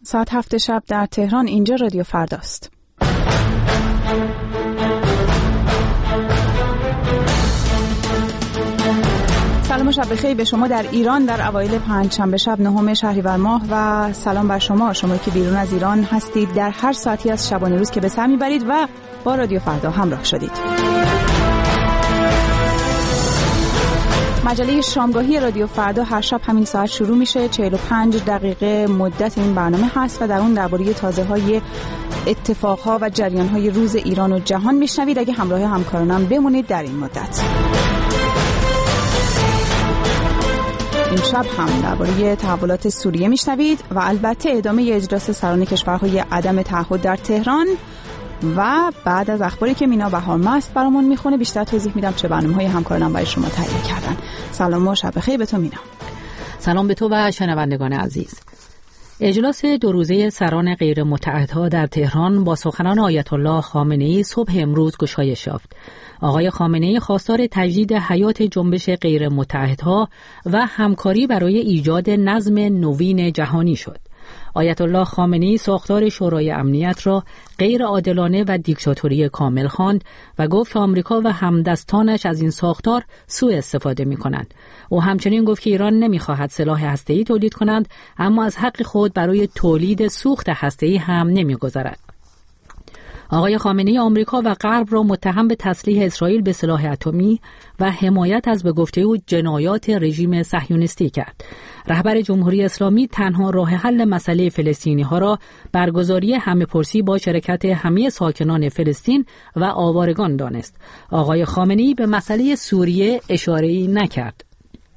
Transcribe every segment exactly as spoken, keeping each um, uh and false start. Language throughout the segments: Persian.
ساعت هفت شب در تهران. اینجا رادیو فرداست. سلام و شب بخیر به شما در ایران در اوایل پنجشنبه شب نهم شهریور ماه و سلام بر شما شما که بیرون از ایران هستید در هر ساعتی از شبانه روز که به سر میبرید و با رادیو فردا همراه شدید. مجله شامگاهی رادیو فردا هر شب همین ساعت شروع میشه. چهل و پنج دقیقه مدت این برنامه هست و در اون درباره تازه‌های اتفاقها و جریان‌های روز ایران و جهان میشنوید. اگه همراه همکارانم بمونید در این مدت. این شب هم درباره تحولات سوریه میشنوید و البته ادامه اجلاس سران کشورهای عدم تعهد در تهران و بعد از اخباری که مینا بهارمست برامون میخونه بیشتر توضیح میدم چه برنامه‌های همکارانم برای شما تهیه کردن. سلام و شب بخیر به تو مینا. سلام به تو و شنوندگان عزیز. اجلاس دو روزه سران غیر متعهدها در تهران با سخنان آیت الله خامنه‌ای صبح امروز گشایش یافت. آقای خامنه‌ای خواستار تجدید حیات جنبش غیر متعهدها و همکاری برای ایجاد نظم نوین جهانی شد. آیت الله خامنه‌ای ساختار شورای امنیت را غیر عادلانه و دیکتاتوری کامل خواند و گفت که آمریکا و همدستانش از این ساختار سوء استفاده می‌کنند. او همچنین گفت که ایران نمی‌خواهد سلاح هسته‌ای تولید کند اما از حق خود برای تولید سوخت هسته‌ای هم نمی‌گذرد. آقای خامنه‌ای آمریکا و غرب را متهم به تسلیح اسرائیل به سلاح اتمی و حمایت از به گفته او جنایات رژیم صهیونیستی کرد. رهبر جمهوری اسلامی تنها راه حل مسئله فلسطینی‌ها را برگزاری همه‌پرسی با شرکت همه ساکنان فلسطین و آوارگان دانست. آقای خامنه‌ای به مسئله سوریه اشاره‌ای نکرد.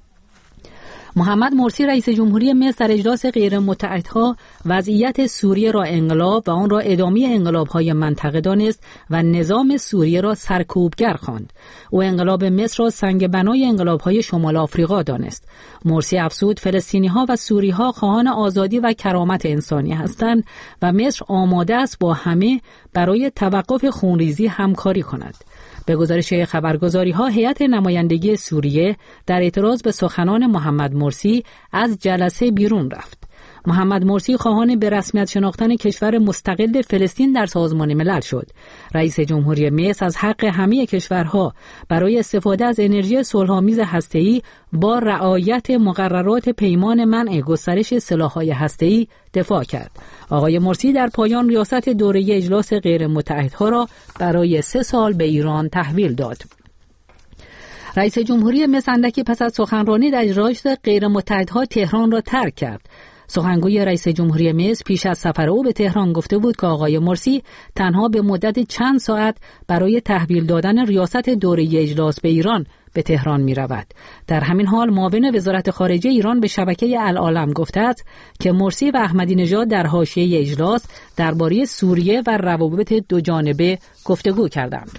محمد مرسی رئیس جمهوری مصر در اجلاس غیر متعهدها وضعیت سوریه را انقلاب و آن را ادامه انقلاب‌های منطقه دانست و نظام سوریه را سرکوبگر خواند. او انقلاب مصر را سنگ بنای انقلاب‌های شمال آفریقا دانست. مرسی افزود فلسطینی‌ها و سوری‌ها خواهان آزادی و کرامت انسانی هستند و مصر آماده است با همه برای توقف خونریزی همکاری کند. به گزارش خبرگزاری‌ها هیئت نمایندگی سوریه در اعتراض به سخنان محمد مرسی از جلسه بیرون رفت. محمد مرسی خواهان به رسمیت شناختن کشور مستقل فلسطین در سازمان ملل شد. رئیس جمهوری مصر از حق همه کشورها برای استفاده از انرژی صلح‌آمیز هسته‌ای با رعایت مقررات پیمان منع گسترش سلاح‌های هسته‌ای دفاع کرد. آقای مرسی در پایان ریاست دوره اجلاس غیر متعهدها را برای سه سال به ایران تحویل داد. رئیس جمهوری مصر اندکی پس از سخنرانی در اجلاس غیر متعهدها تهران را ترک کرد. سخنگوی رئیس جمهوری مصر پیش از سفر او به تهران گفته بود که آقای مرسی تنها به مدت چند ساعت برای تحویل دادن ریاست دوره اجلاس به ایران به تهران می رود. در همین حال معاون وزارت خارجه ایران به شبکه العالم گفته است که مرسی و احمدی نژاد در حاشیه اجلاس درباره سوریه و روابط دو جانبه گفتگو کردند.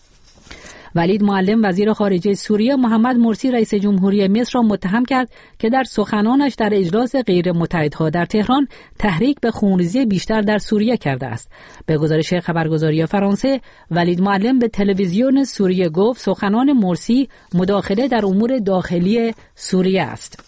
ولید معلم وزیر خارجه سوریه محمد مرسی رئیس جمهوری مصر را متهم کرد که در سخنانش در اجلاس غیر متعهدها در تهران تحریک به خونریزی بیشتر در سوریه کرده است. به گزارش خبرگزاری فرانسه ولید معلم به تلویزیون سوریه گفت سخنان مرسی مداخله در امور داخلی سوریه است.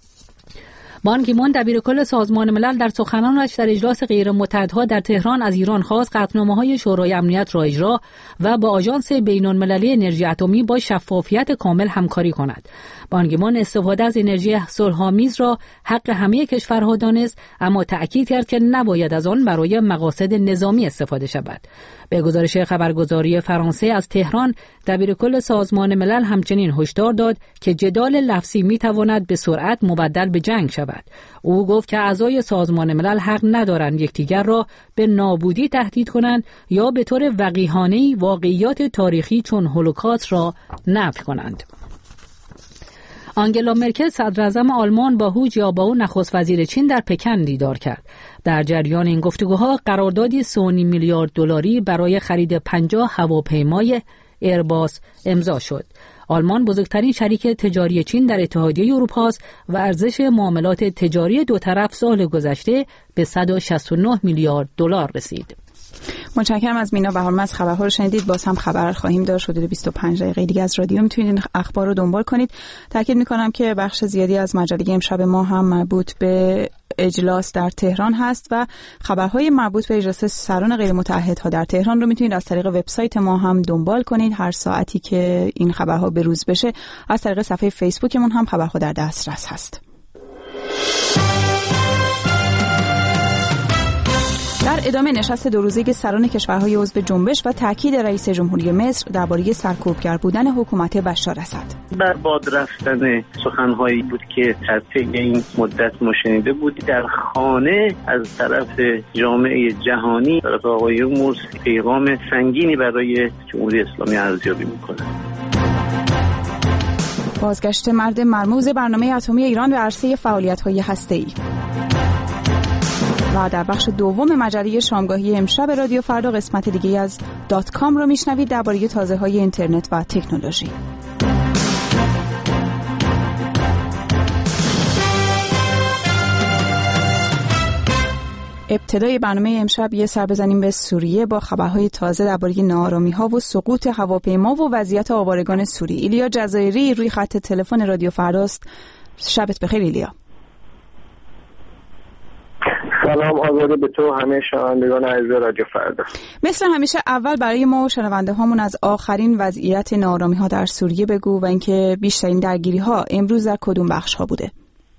بان کی مون دبیرکل سازمان ملل در سخنانش در اجلاس غیر متعهدها در تهران از ایران خواست قطعنامه‌های شورای امنیت را اجرا و با آژانس بین‌المللی انرژی اتمی با شفافیت کامل همکاری کند. بان کی مون استفاده از انرژی صلح‌آمیز را حق همه کشورها دانست اما تأکید کرد که نباید از آن برای مقاصد نظامی استفاده شود. به گزارش خبرگزاری فرانسه از تهران دبیرکل سازمان ملل همچنین هشدار داد که جدال لفظی می‌تواند به سرعت مبدل به جنگ شود. او گفت که اعضای سازمان ملل حق ندارند یکدیگر را به نابودی تهدید کنند یا به طور وقیحانه‌ای واقعیات تاریخی چون هولوکاست را نفی کنند. آنگلا مرکل صدراعظم آلمان با هو جیابائو نخست وزیر چین در پکن دیدار کرد. در جریان این گفتگوها قراردادی سه و نیم میلیارد دلاری برای خرید پنجاه هواپیمای ایرباس امضا شد. آلمان بزرگترین شریک تجاری چین در اتحادیه اروپا است و ارزش معاملات تجاری دو طرف سال گذشته به صد و شصت و نه میلیارد دلار رسید. متشکرم از مینا بهارمست. خبرها رو شنیدید. باز هم خبر خواهیم داشت. حدود بیست و پنج دقیقه دیگه از رادیو میتونید اخبار رو دنبال کنید. تاکید میکنم که بخش زیادی از مجله امشب ما هم مربوط به اجلاس در تهران هست و خبرهای مربوط به اجلاس سران غیر متعهدها در تهران رو میتونید از طریق وبسایت ما هم دنبال کنید. هر ساعتی که این خبرها به روز بشه از طریق صفحه فیسبوکمون هم خبرها در دسترس هست. در ادامه نشست دو روزه سران کشورهای عضو جنبش و تاکید رئیس جمهوری مصر درباره سرکوبگر بودن حکومت بشار اسد. بر باد رفتن سخنهایی بود که در طی این مدت ما شنیده بود در خانه از طرف جامعه جهانی، طرف آقای مرسی پیغام سنگینی برای جمهوری اسلامی ارزیابی میکنه. بازگشت مرد مرموز برنامه اتمی ایران به عرصه فعالیت‌های هسته‌ای. و در بخش دوم مجله شامگاهی امشب رادیو فردا قسمت دیگه از دات کام رو میشنوید درباره تازه‌های اینترنت و تکنولوژی. ابتدای برنامه امشب یه سر بزنیم به سوریه با خبرهای تازه درباره ناآرامی‌ها و سقوط هواپیما و وضعیت آوارگان سوری. ایلیا جزایری روی خط تلفن رادیو فرداست. شبت بخیر ایلیا. سلام آزاده به تو همه شنوندگان عزیز رادیو فردا. مثل همیشه اول برای ما و شنونده هامون از آخرین وضعیت ناآرامی ها در سوریه بگو و اینکه بیشترین درگیری ها امروز در کدوم بخش ها بوده؟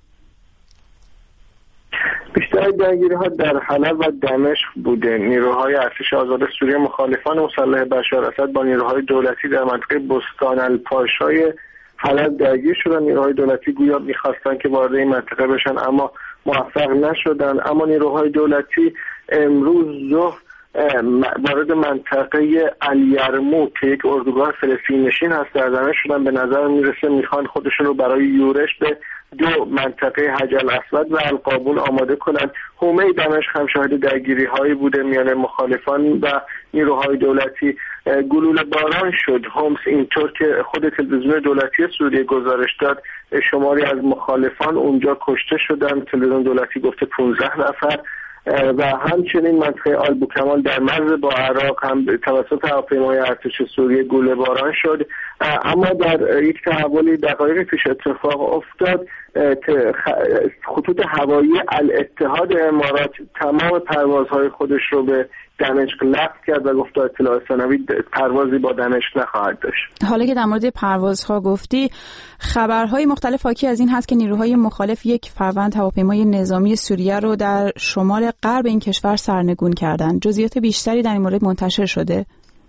بیشترین درگیری ها در حلب و دمشق بوده. نیروهای ارتش آزاد سوریه مخالفان مسلح بشار اسد با نیروهای دولتی در منطقه بستان الپاشای حلب درگیر شدن. نیروهای دولتی گویا می‌خواستن که وارد این منطقه بشن اما موفق نشدن. اما نیروهای دولتی امروز ظهر وارد منطقه الیرموک که یک اردوگاه فلسطینی نشین هست در دمشق شدن. به نظر میرسه میخوان خودشون رو برای یورش به دو منطقه حجر الاسود و القابون آماده کنن. حومه دمشق هم شاهد درگیری هایی بوده میان مخالفان و نیروهای دولتی. گلوله باران شد هومس، اینطور که خود تلویزیون دولتی سوریه گزارش داد شماری از مخالفان اونجا کشته شدن. تلویزیون دولتی گفته پانزده نفر. و همچنین منطقه آلبوکمال در مرز با عراق هم توسط هواپیمای ارتش سوریه گلوله باران شد. اما در یک تحولی دقایق پیش اتفاق افتاد. خطوط هوایی الاتحاد امارات تمام پروازهای خودش رو به دمشق لغو کرد و گفت اطلاع ثانوی پروازی با دمشق نخواهد داشت. حالا که در مورد پروازها گفتی، خبرهای مختلف حاکی از این هست که نیروهای مخالف یک فروند هواپیمای نظامی سوریه رو در شمال غرب این کشور سرنگون کردن. جزئیات بیشتری در این مورد منتشر شده؟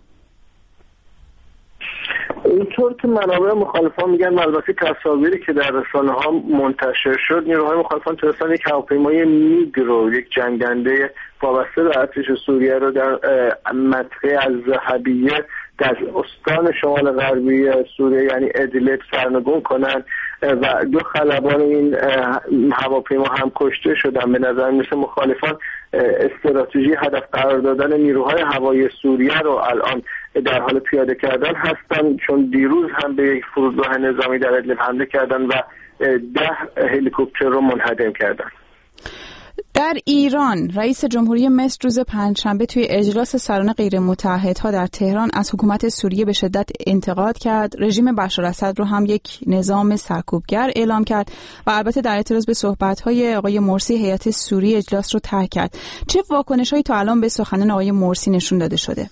اینطور که منابع مخالفان میگن، البته تصاویری که در رسانه‌ها منتشر شد، نیروهای مخالفان تونستن یک هواپیمای میگ رو، یک جنگنده وابسته به ارتش سوریه رو در منطقه الذهبیه در استان شمال غربی سوریه یعنی ادلب سرنگون کنن و دو خلبان این هواپیما هم کشته شدن. به نظر میرسه مخالفان استراتژی هدف قرار دادن نیروهای هوایی سوریه رو الان در حال پیاده کردن هستن، چون دیروز هم به یک فرودگاه نظامی در ادلب حمله کردن و ده هلیکوپتر رو منهدم کردن. در ایران رئیس جمهوری مصر روز پنجشنبه توی اجلاس سران غیر متعهدها در تهران از حکومت سوریه به شدت انتقاد کرد. رژیم بشار اسد رو هم یک نظام سرکوبگر اعلام کرد و البته در اعتراض به صحبت‌های آقای مرسی هیئت سوری اجلاس رو ترک کرد. چه واکنش‌هایی تا الان به سخنان آقای مرسی نشون داده شده؟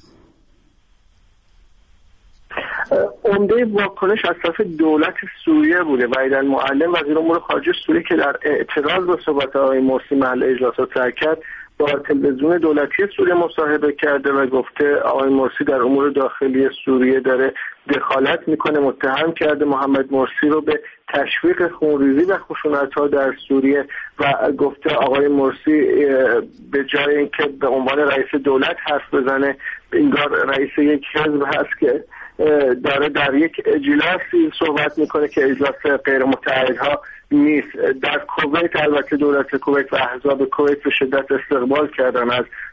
عمده واکنش از طرف دولت سوریه بوده. وحید المعلم وزیر امور خارجه سوریه که در اعتراض به صحبت آقای مرسی محل اجلاس را ترک کرد، با تلویزیون دولتی سوریه مصاحبه کرده و گفته آقای مرسی در امور داخلی سوریه داره دخالت میکنه. متهم کرده محمد مرسی رو به تشویق خونریزی و خشونت‌ها در سوریه و گفته آقای مرسی به جای اینکه به عنوان رئیس دولت حرف بزنه، انگار رئیس یک حزب هست که داره در یک اجلاسی صحبت میکنه که اجلاس غیر متعهدها نیست. در کویت البته دولت کویت و احزاب کویت به شدت استقبال کردن از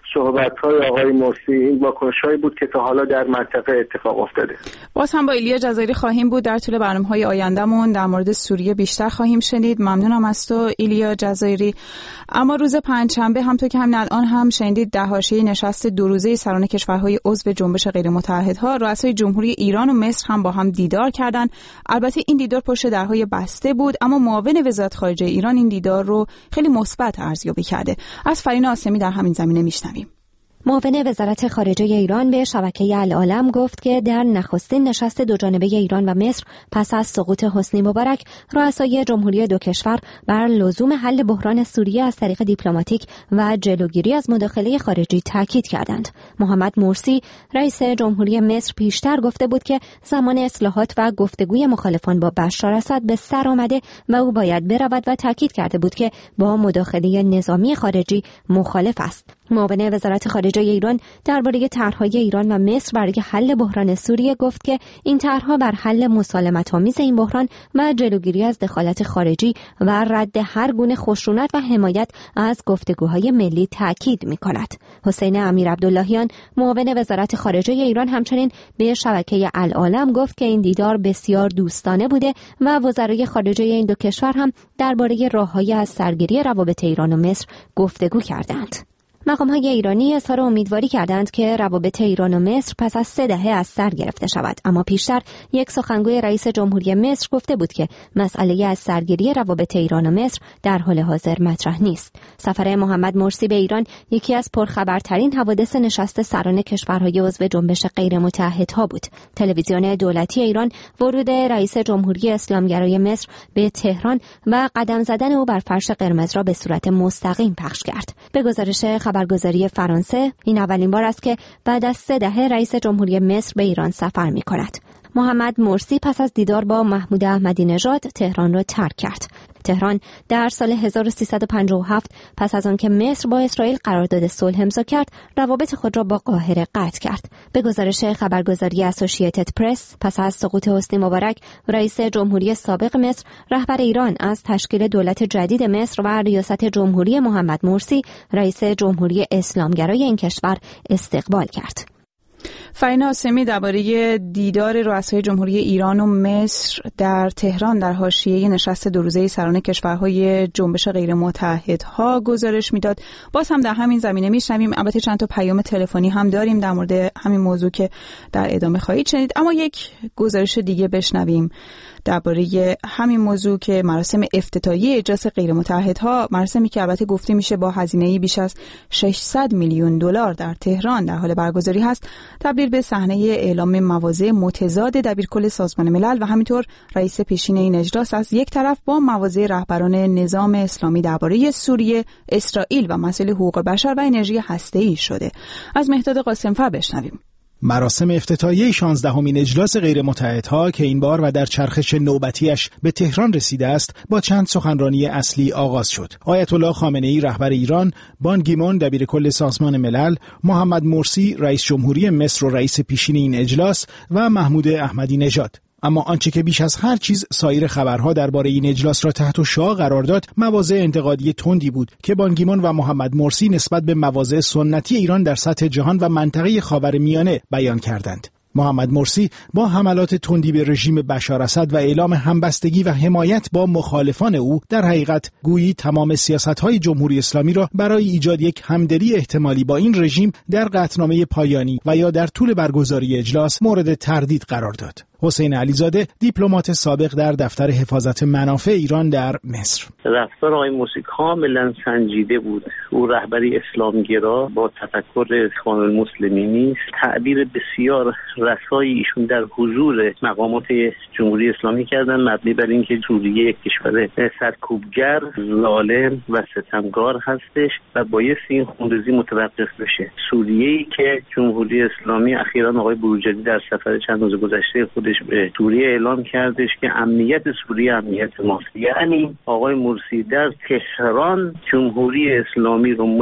صحبت‌های آقای مرسی این واکنش‌هایی بود که تا حالا در منطقه اتفاق افتاده. باز هم با ایلیا جزایری خواهیم بود در طول برنامه‌های آیندهمون در مورد سوریه بیشتر خواهیم شنید. ممنونم از تو ایلیا جزایری. اما روز پنجشنبه همونطور که همین الان هم شنیدید در حاشیه نشست دو روزه سران کشورهای عضو جنبش غیرمتحدها رؤسای جمهوری ایران و مصر هم با هم دیدار کردند. البته این دیدار پشت درهای بسته بود، اما معاون وزارت خارجه ایران این دیدار رو خیلی مثبت ارزیابی کرده. از فرین آسمی در همین زمینه میشنویم. معاون وزارت خارجه ایران به شبکه العالم گفت که در نخستین نشست دوجانبه ایران و مصر پس از سقوط حسنی مبارک، رؤسای جمهوری دو کشور بر لزوم حل بحران سوریه از طریق دیپلماتیک و جلوگیری از مداخله خارجی تاکید کردند. محمد مرسی رئیس جمهوری مصر پیشتر گفته بود که زمان اصلاحات و گفتگوی مخالفان با بشار اسد به سر آمده و او باید برود و تاکید کرده بود که با مداخله نظامی خارجی مخالف است. معاون وزارت خارجه ایران درباره طرح‌های ایران و مصر برای حل بحران سوریه گفت که این طرح‌ها بر حل مسالمت‌آمیز این بحران و جلوگیری از دخالت خارجی و رد هر گونه خشونت و حمایت از گفتگوهای ملی تاکید می‌کند. حسین امیرعبداللهیان معاون وزارت خارجه ایران همچنین به شبکه العالم گفت که این دیدار بسیار دوستانه بوده و وزرای خارجه این دو کشور هم درباره راه‌های از سرگیری روابط ایران و مصر گفتگو کردند. مقام‌های ایرانی اظهار امیدواری کردند که روابط ایران و مصر پس از سه دهه از سر گرفته شود، اما پیشتر یک سخنگوی رئیس جمهوری مصر گفته بود که مسئله از سرگیری روابط ایران و مصر در حال حاضر مطرح نیست. سفر محمد مرسی به ایران یکی از پرخبرترین حوادث نشست سران کشورهای عضو جنبش غیرمتحدها بود. تلویزیون دولتی ایران ورود رئیس جمهوری اسلامگرای مصر به تهران و قدم زدن او بر فرش قرمز را به صورت مستقیم پخش کرد. به گزارش خبرگزاری فرانسه این اولین بار است که بعد از سه دهه رئیس جمهوری مصر به ایران سفر می کند. محمد مرسی پس از دیدار با محمود احمدی نژاد تهران را ترک کرد. تهران در سال هزار و سیصد و پنجاه و هفت پس از آنکه مصر با اسرائیل قرارداد صلح امضا کرد، روابط خود را با قاهره قطع کرد. به گزارش خبرگزاری اسوسییتد پرس، پس از سقوط حسنی مبارک، رئیس جمهوری سابق مصر، رهبر ایران از تشکیل دولت جدید مصر و ریاست جمهوری محمد مرسی، رئیس جمهوری اسلامگرای این کشور، استقبال کرد. فرین آسمی درباره دیدار رؤسای جمهوری ایران و مصر در تهران در حاشیه نشست دو روزه سران کشورهای جنبش غیرمتحدها گزارش میداد. باز هم در همین زمینه میشنویم. البته چند تا پیام تلفنی هم داریم در مورد همین موضوع که در ادامه خواهید شنید، اما یک گزارش دیگه بشنویم درباره همین موضوع که مراسم افتتاحیه اجلاس غیرمتحدها، مراسمی که البته گفته میشه با هزینه‌ای بیش از ششصد میلیون دلار در تهران در حال برگزاری هست، تبدیل به صحنه اعلام مواضع متضاد دبیرکل سازمان ملل و همینطور رئیس پیشین این اجلاس از یک طرف با مواضع رهبران نظام اسلامی درباره سوریه، اسرائیل و مسائل حقوق بشر و انرژی هسته‌ای شده. از مهداد قاسم‌فر بشنویم. مراسم افتتاحیه شانزدهمین اجلاس غیرمتحدها که این بار و در چرخش نوبتیش به تهران رسیده است، با چند سخنرانی اصلی آغاز شد. آیت الله خامنه‌ای رهبر ایران، بان گیمون دبیرکل سازمان ملل، محمد مرسی رئیس جمهوری مصر و رئیس پیشین این اجلاس و محمود احمدی نژاد. اما آنچه که بیش از هر چیز سایر خبرها درباره این اجلاس را تحت شعاع قرار داد، مواضع انتقادی تندی بود که بان گیمون و محمد مرسی نسبت به مواضع سنتی ایران در سطح جهان و منطقه خاورمیانه بیان کردند. محمد مرسی با حملات تندی به رژیم بشار اسد و اعلام همبستگی و حمایت با مخالفان او، در حقیقت گویی تمام سیاست‌های جمهوری اسلامی را برای ایجاد یک همدلی احتمالی با این رژیم در قطعنامه پایانی و یا در طول برگزاری اجلاس مورد تردید قرار داد. حسین علیزاده، دیپلمات سابق در دفتر حفاظت منافع ایران در مصر: رفتار آقای مرسی کاملا سنجیده بود. او رهبری اسلامگرا با تفکر اخوان المسلمین نیست. تعبیر بسیار رسایی ایشون در حضور مقامات جمهوری اسلامی کردن، مبنی بر اینکه سوریه یک کشور سرکوبگر، ظالم و ستمگار هستش و بایستی این خونریزی متوقف بشه. سوریه‌ای که جمهوری اسلامی اخیراً آقای بروجردی در سفر چند روز گذشته خود به سوریه اعلام کردش که امنیت سوریه امنیت ماست. یعنی آقای مرسی در تهران جمهوری اسلامی رو متهم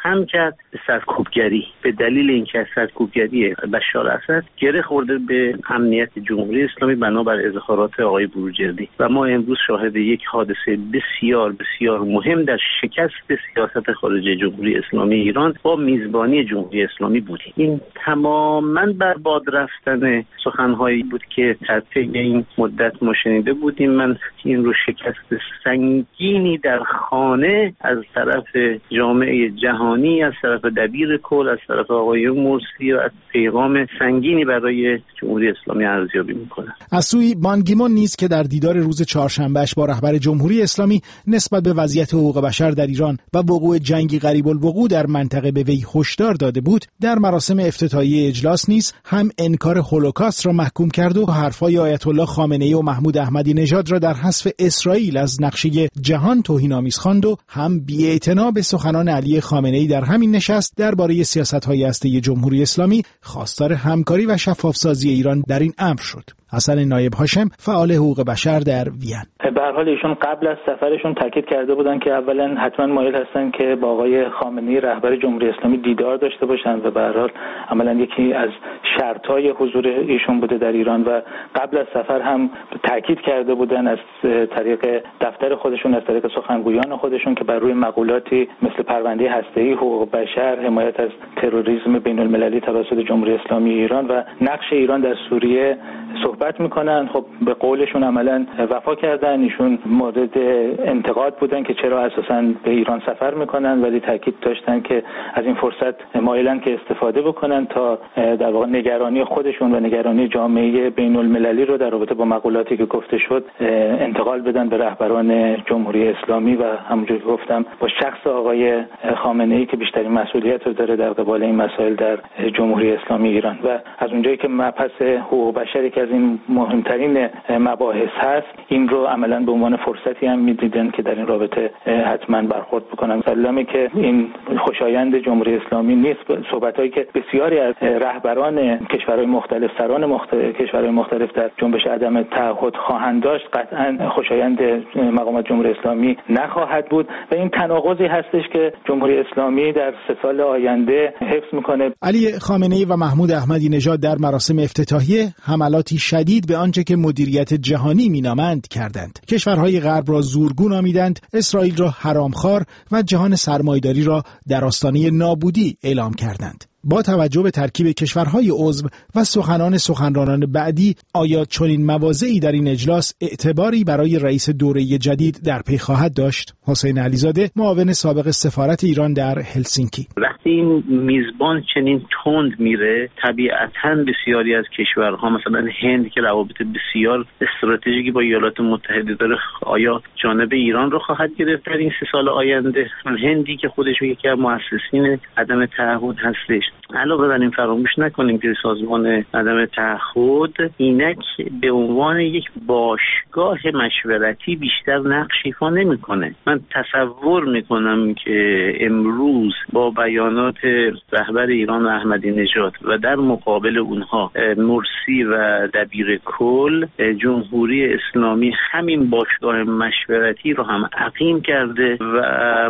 متهم کرد به سرکوبگری. به دلیل اینکه سرکوبگری بشار اسد گره خورده به امنیت جمهوری اسلامی بنابر اظهارات آقای بروجردی و ما امروز شاهد یک حادثه بسیار بسیار مهم در شکست سیاست خارجی جمهوری اسلامی ایران با میزبانی جمهوری اسلامی بودیم. این تماماً بر باد رفتن سخنهایی بود که در طی این مدت ما شنیده بودیم. من این رو شکست سنگینی در خانه از طرف جامعه جهانی، از طرف دبیر کل، از طرف آقای مرسی و از پیغام سنگینی برای جمهوری اسلامی ارزیابی میکنه. از سوی بان کی مون نیز که در دیدار روز چهارشنبهش با رهبر جمهوری اسلامی نسبت به وضعیت حقوق بشر در ایران و وقوع جنگی غریب الوقوع در منطقه به وی هشدار داده بود، در مراسم افتتاحیه اجلاس نیز هم انکار هولوکاست را محکوم کرد و حرفای آیت الله خامنه‌ای و محمود احمدی نژاد را در حذف اسرائیل از نقشه جهان توهین‌آمیز خواند و هم بی‌اعتنا به سخنان علی خامنه‌ای در همین نشست درباره سیاست‌های هسته‌ای جمهوری اسلامی خواستار همکاری و شفافسازی ایران در این امر شد. حسن نایب هاشم، فعال حقوق بشر در وین: به هر حال ایشون قبل از سفرشون تاکید کرده بودن که اولا حتما مایل هستن که با آقای خامنه‌ای رهبر جمهوری اسلامی دیدار داشته باشن و به هر حال عملاً یکی از شرط‌های حضور ایشون بوده در ایران و قبل از سفر هم تاکید کرده بودن از طریق دفتر خودشون، از طریق سخنگویان خودشون که بر روی مقولاتی مثل پرونده هسته‌ای، حقوق بشر، حمایت از تروریسم بین‌المللی توسط جمهوری اسلامی ایران و نقش ایران در سوریه صحبت میکنن. خب به قولشون عملاً وفا کردن. ایشون مورد انتقاد بودن که چرا اساساً به ایران سفر میکنن، ولی تاکید داشتن که از این فرصت مایلن که استفاده بکنن تا در واقع نگرانی خودشون و نگرانی جامعه بین‌المللی رو در رابطه با مقولاتی که گفته شد انتقال بدن به رهبران جمهوری اسلامی و همونجوری که گفتم با شخص آقای خامنه‌ای که بیشترین مسئولیت رو داره در قبال این مسائل در جمهوری اسلامی ایران. و از اونجایی که مبحث حقوق بشر که از این مهمترین مباحث هست، این رو عملاً به عنوان فرصتی هم می‌دیدن که در این رابطه حتما برخورد بکنن. مسلمه که این خوشایند جمهوری اسلامی نیست. صحبتایی که بسیاری از رهبران کشورهای مختلف، سران مختلف کشورهای مختلف در جنبش عدم تعهد خواهند داشت، قطعاً خوشایند مقامات جمهوری اسلامی نخواهد بود و این تناقضی هستش که جمهوری اسلامی در سه سال آینده حفظ میکنه. علی خامنه‌ای و محمود احمدی نژاد در مراسم افتتاحیه حملاتی شدید به آنچه که مدیریت جهانی مینامند کردند. کشورهای غرب را زورگو نامیدند، اسرائیل را حرامخوار و جهان سرمایه‌داری را در آستانه نابودی اعلام کردند. با توجه به ترکیب کشورهای عضو و سخنان سخنرانان بعدی، آیا چنین مواضعی در این اجلاس اعتباری برای رئیس دوره جدید در پی خواهد داشت؟ حسین علیزاده، معاون سابق سفارت ایران در هلسینکی: وقتی این میزبان چنین تند میره، طبیعتاً بسیاری از کشورها، مثلا هند که روابط بسیار استراتژیکی با ایالات متحده داره، آیا جانب ایران رو خواهد گرفت در این سه سال آینده؟ هندی که خودش یکی از مؤسسین عدم تعهد هستش. علاوه بر این فراموش نکنیم که سازمان عدم تعهد اینک به عنوان یک باشگاه مشورتی بیشتر نقش ایفا نمیکنه. من تصور میکنم که امروز با بیانات رهبر ایران و احمدی نژاد و در مقابل اونها مرسی و دبیر کل، جمهوری اسلامی همین باشگاه مشورتی رو هم عقیم کرده و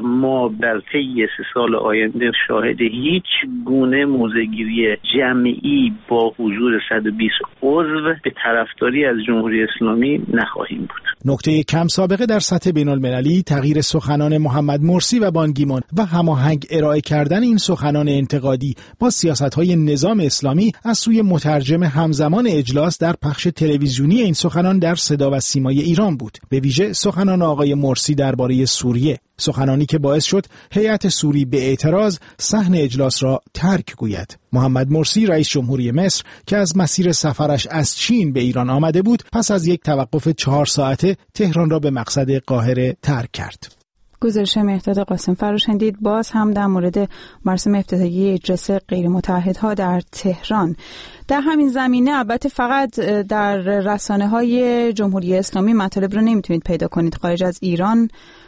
ما در طی سه سال آینده شاهد هیچ گونه موضع‌گیری جمعی با حضور صد و بیست عضو به طرفداری از جمهوری اسلامی نخواهیم بود. نکته کم سابقه در سطح بین‌المللی تغییر سخنان محمد مرسی و بان کی مون و هماهنگ ارائه کردن این سخنان انتقادی با سیاست‌های نظام اسلامی از سوی مترجم همزمان اجلاس در پخش تلویزیونی این سخنان در صدا و سیمای ایران بود. به ویژه سخنان آقای مرسی درباره سوریه، سخنانی که باعث شد هیئت سوری به اعتراض صحن اجلاس را ترک گوید. محمد مرسی رئیس جمهوری مصر که از مسیر سفرش از چین به ایران آمده بود، پس از یک توقف چهار ساعته تهران را به مقصد قاهره ترک کرد. گزارش مهرداد قاسم فرا شنیدید. باز هم در مورد مراسم افتتاحیه اجلاس غیرمتعهدها در تهران. در همین زمینه البته فقط در رسانه‌های جمهوری اسلامی مطالب رو نمیتونید پیدا کنید. خارج از ایران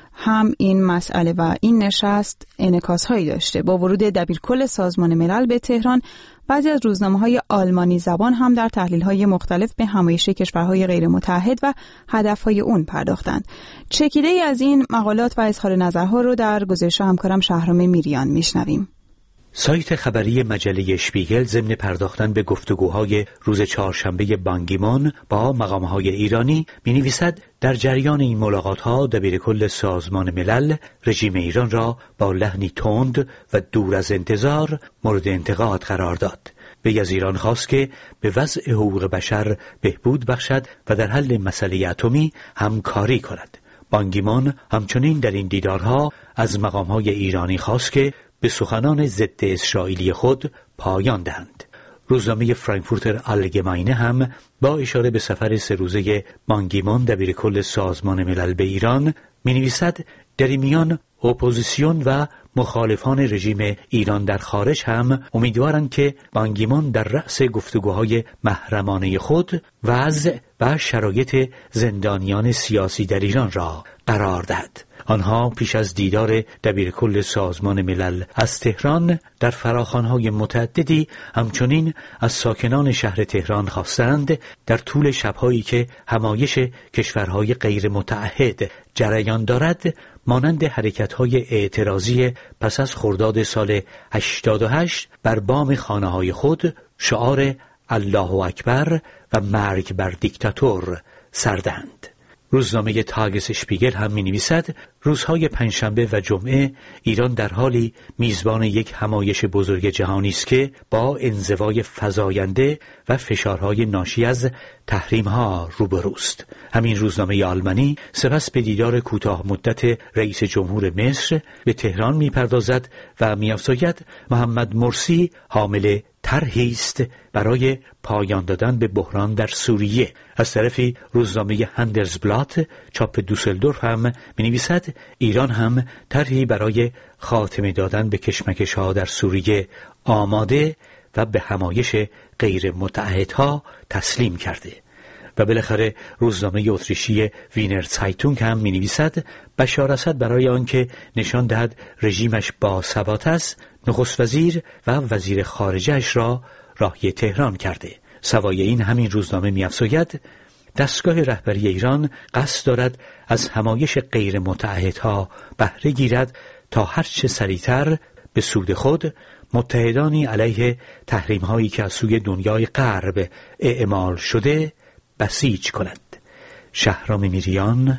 هم این مسئله و این نشست انعکاس‌هایی داشته. با ورود دبیرکل سازمان ملل به تهران، بعضی از روزنامه‌های آلمانی زبان هم در تحلیل‌های مختلف به همایش کشورهای غیر متحد و هدف‌های اون پرداختند. چکیده‌ای از این مقالات و اظهار نظرها رو در گزارش همکارم شهرام میریان میشنویم. سایت خبری مجله اشپیگل ضمن پرداختن به گفتگوهای روز چهارشنبه بان کی مون با مقام‌های ایرانی می‌نویسد در جریان این ملاقات‌ها دبیرکل سازمان ملل رژیم ایران را با لحنی تند و دور از انتظار مورد انتقاد قرار داد. وی از ایران خواست که به وضع حقوق بشر بهبود بخشد و در حل مسئله اتمی همکاری کند. بان کی مون همچنین در این دیدارها از مقام‌های ایرانی خواست که به سخنان ضد اسرائیلی خود پایان دهند. روزنامه فرانکفورتر آلگماینه هم با اشاره به سفر سه روزه بان کی مون دبیرکل سازمان ملل به ایران می‌نویسد در این میان اپوزیسیون و مخالفان رژیم ایران در خارج هم امیدوارند که بان کی مون در رأس گفتگوهای محرمانه خود وضع و شرایط زندانیان سیاسی در ایران را قرار دهد. آنها پیش از دیدار دبیرکل سازمان ملل از تهران در فراخوان‌های متعددی همچنین از ساکنان شهر تهران خواستند در طول شب‌هایی که همایش کشورهای غیر متعهد جریان دارد، مانند حرکت‌های اعتراضی پس از خرداد سال هشتاد و هشت بر بام خانه‌های خود شعار الله اکبر و مرگ بر دیکتاتور سر دهند. روزنامه تاگس شپیگل هم می نویسد روزهای پنجشنبه و جمعه ایران در حالی میزبان یک همایش بزرگ جهانی است که با انزوای فزاینده و فشارهای ناشی از تحریم‌ها روبروست. همین روزنامه آلمانی سپس به دیدار کوتاه مدت رئیس جمهور مصر به تهران می‌پردازد و می‌افزاید محمد مرسی حامل طرحی است برای پایان دادن به بحران در سوریه. از طرفی روزنامه هندرزبلات چاپ دوسلدورف هم می‌نویسد ایران هم طرحی برای خاتمه دادن به کشمکش‌ها در سوریه آماده و به همایش غیر متعهدها تسلیم کرده. و بالاخره روزنامه اتریشی وینر زایتونگ هم می‌نویسد بشار اسد برای آنکه نشان دهد رژیمش با ثبات است، نخست وزیر و وزیر خارجه‌اش را راهی تهران کرده. سوای این همین روزنامه می‌افزاید دستگاه رهبری ایران قصد دارد از همایش غیر متعهدها بهره گیرد تا هرچه سریعتر به سود خود متحدانی علیه تحریم‌هایی که از سوی دنیای غرب اعمال شده بسیج کند. شهرام میریان،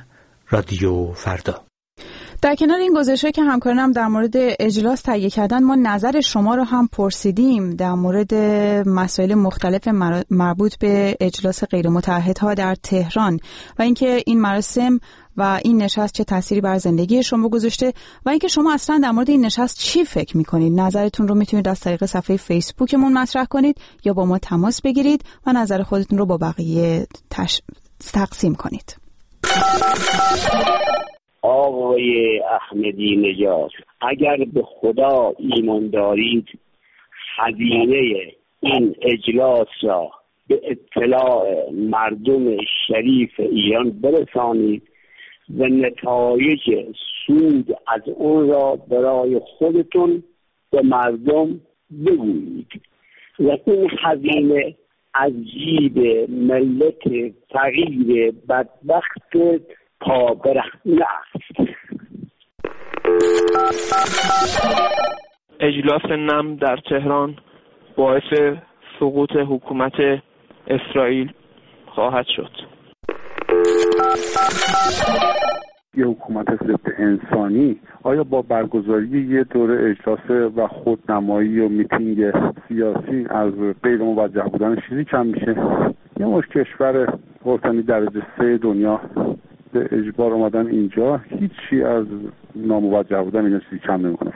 رادیو فردا. در کنار این گزارش‌هایی که همکارانم در مورد اجلاس تهیه کردن، ما نظر شما رو هم پرسیدیم در مورد مسائل مختلف مربوط به اجلاس غیر متعهدها در تهران و اینکه این مراسم و این نشست چه تأثیری بر زندگی شما گذاشته و اینکه شما اصلا در مورد این نشست چی فکر می‌کنید. نظرتون رو میتونید از طریق صفحه فیسبوکمون مطرح کنید یا با ما تماس بگیرید و نظر خودتون رو با بقیه تش... تقسیم کنید. آقای احمدی نژاد، اگر به خدا ایمان دارید هزینه این اجلاس را به اطلاع مردم شریف ایران برسانید و نتایج سود از اون را برای خودتون به مردم بگویید و این هزینه از جیب ملت فقیر بدبخت پا برهنه است. اجلاس نم در تهران باعث سقوط حکومت اسرائیل خواهد شد. یه حکومت ضد انسانی آیا با برگزاری یه دوره اجلاس و خودنمایی و میتینگ سیاسی از غیر موجه بودن چیزی کم میشه؟ یه مش کشور قرطنی درجه سه دنیا به اجبار آمدن اینجا هیچی از ناموجه بودن این چیزی کم نمیکنه.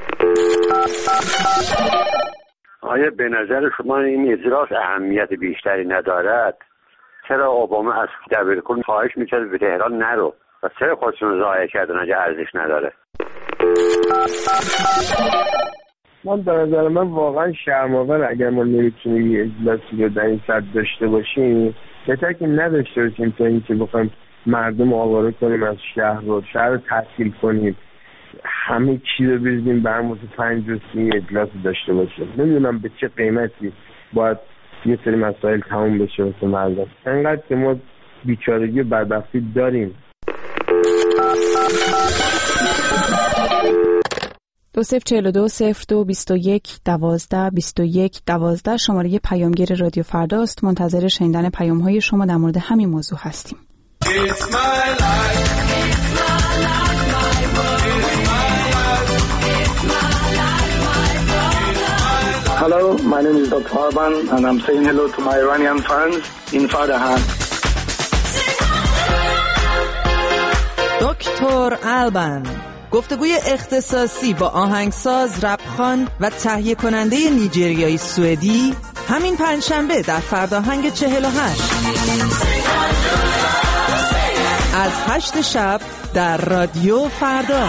آیا به نظر شما این اجلاس اهمیت بیشتری ندارد؟ چرا اوباما از دبیرکل خواهش میکرد به تهران نرو و چرا خودشون رو ضایع کردن اگه ارزش نداره؟ من به نظر من واقعا شرم‌آور اگر ما نمیتونیم یه اجلاسی رو در این سطح داشته باشیم، بهتر که نداشته باشیم تا اینکه بخوایم مردم آواره کنیم از شهر رو، شهر رو تحصیل کنیم، همه چی رو بریزیم به هم واسه پنج روز این اجلاس داشته باشیم. نمیدونم به چه قیمتی باید یه سری مسائل تموم بشه واسه مردم. انقدر که ما بیچارگی و بدبختی داریم. دو صفر چهل و دو صفر دو بیست و یک دوازده بیست و یک دوازده شماره پیامگیر رادیو فرداست. منتظر شنیدن پیام های شما در مورد همین موضوع هستیم. Hello, my name is Doctor Arban and I'm saying hello to my Iranian fans in Fardahan. دکتر آلبان، گفتگوی اختصاصی با آهنگساز، رپخوان و تهیه کننده نیجریایی سوئدی همین پنجشنبه در فرداهنگ چهل و هشت از هشت شب در رادیو فردا.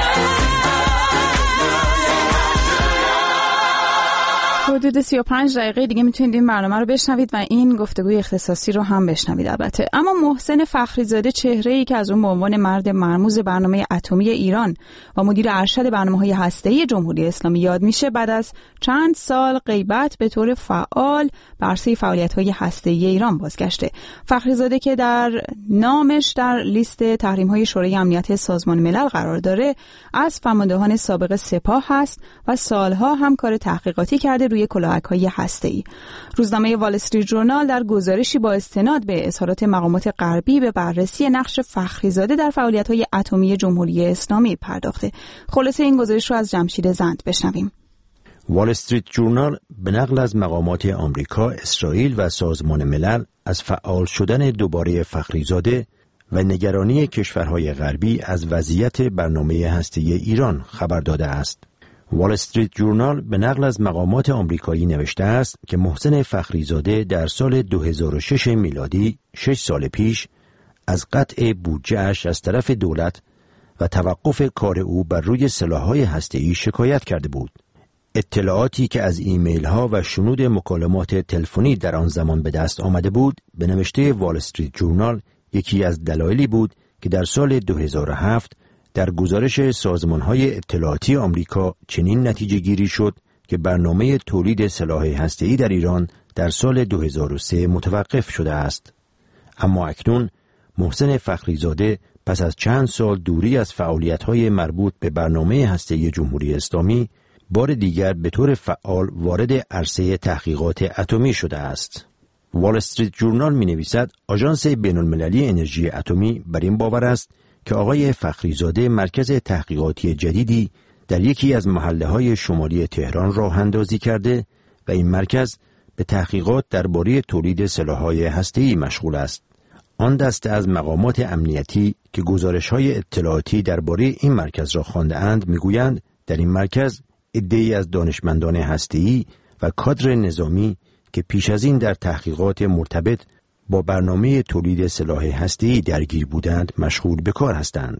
حدود سی و پنج دقیقه دیگه میتونید این برنامه رو بشنوید و این گفتگوی اختصاصی رو هم بشنوید البته. اما محسن فخریزاده، چهره‌ای که از اون به عنوان مرد مرموز برنامه اتمی ایران و مدیر ارشد برنامه‌های هسته‌ای جمهوری اسلامی یاد میشه، بعد از چند سال غیبت به طور فعال بر عرصه فعالیت‌های هسته‌ای ایران بازگشته. فخریزاده که در نامش در لیست تحریم‌های شورای امنیت سازمان ملل قرار داره، از فرماندهان سابق سپاه هست و سالها هم کار تحقیقاتی کرده روی کلاهک‌های هسته‌ای. روزنامه وال استریت جورنال در گزارشی با استناد به اظهارات مقامات غربی به بررسی نقش فخریزاده در فعالیت‌های اتمی جمهوری اسلامی پرداخته. خلاصه این گزارش رو از جمشید زند بشنویم. وال استریت جورنال به نقل از مقامات آمریکا، اسرائیل و سازمان ملل از فعال شدن دوباره فخریزاده و نگرانی کشورهای غربی از وضعیت برنامه هسته‌ای ایران خبر داده است. وال استریت جورنال به نقل از مقامات آمریکایی نوشته است که محسن فخریزاده در سال دو هزار و شش میلادی، شش سال پیش، از قطع بودجه‌اش از طرف دولت و توقف کار او بر روی سلاح‌های هسته‌ای شکایت کرده بود. اطلاعاتی که از ایمیل‌ها و شنود مکالمات تلفنی در آن زمان به دست آمده بود، به نوشته وال استریت جورنال یکی از دلایلی بود که در سال دو هزار و هفت در گزارش سازمان‌های اطلاعاتی آمریکا چنین نتیجه گیری شد که برنامه تولید سلاح هسته‌ای در ایران در سال دو هزار و سه متوقف شده است. اما اکنون محسن فخریزاده پس از چند سال دوری از فعالیت‌های مربوط به برنامه هسته‌ای جمهوری اسلامی، بار دیگر به طور فعال وارد عرصه تحقیقات اتمی شده است. وال استریت جورنال می‌نویسد آژانس بین‌المللی انرژی اتمی بر این باور است که آقای فخریزاده مرکز تحقیقاتی جدیدی در یکی از محله‌های شمالی تهران راه اندازی کرده و این مرکز به تحقیقات درباره تولید سلاح‌های هسته‌ای مشغول است. آن دسته از مقامات امنیتی که گزارش‌های اطلاعاتی درباره این مرکز را خوانده‌اند می‌گویند در این مرکز عده‌ای از دانشمندان هسته‌ای و کادر نظامی که پیش از این در تحقیقات مرتبط با برنامه تولید سلاح هسته‌ای درگیر بودند مشغول به کار هستند.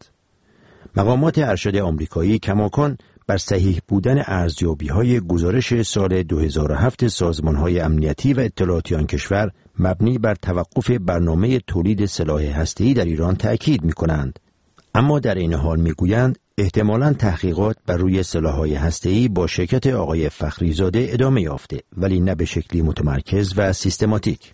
مقامات ارشد آمریکایی کماکان بر صحیح بودن ارزیابی‌های گزارش سال دو هزار و هفت سازمان‌های امنیتی و اطلاعاتی آن کشور مبنی بر توقف برنامه تولید سلاح هسته‌ای در ایران تأکید می‌کنند. اما در این حال می‌گویند احتمالاً تحقیقات بر روی سلاح‌های هسته‌ای با شرکت آقای فخریزاده ادامه یافته، ولی نه به شکلی متمرکز و سیستماتیک.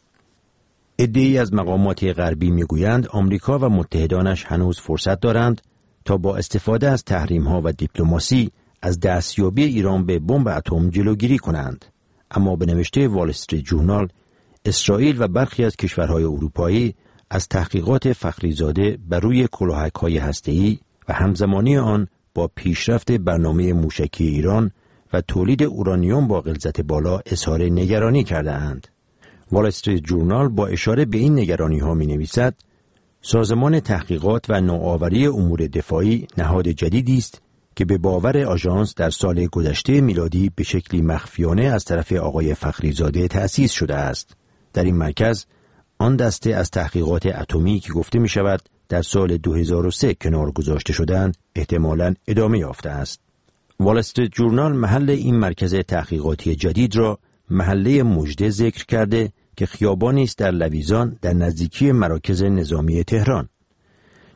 عده‌ای از مقامات غربی می‌گویند آمریکا و متحدانش هنوز فرصت دارند تا با استفاده از تحریم‌ها و دیپلماسی از دستیابی ایران به بمب اتم جلوگیری کنند. اما به نوشته وال استریت جورنال، اسرائیل و برخی از کشورهای اروپایی از تحقیقات فخریزاده بر روی کلاهک‌های هسته‌ای و همزمانی آن با پیشرفت برنامه موشکی ایران و تولید اورانیوم با غلظت بالا اظهار نگرانی کرده اند. وال استریت جورنال با اشاره به این نگرانی ها می نویسد سازمان تحقیقات و نوآوری امور دفاعی نهاد جدیدی است که به باور آژانس در سال گذشته میلادی به شکلی مخفیانه از طرف آقای فخریزاده تأسیس شده است. در این مرکز آن دسته از تحقیقات اتمی که گفته می شود در سال دو هزار و سه کنار گذاشته شدند احتمالاً ادامه یافته است. وال استریت جورنال محل این مرکز تحقیقاتی جدید را محله مژده ذکر کرده که خیابانی است در لویزان در نزدیکی مراکز نظامی تهران.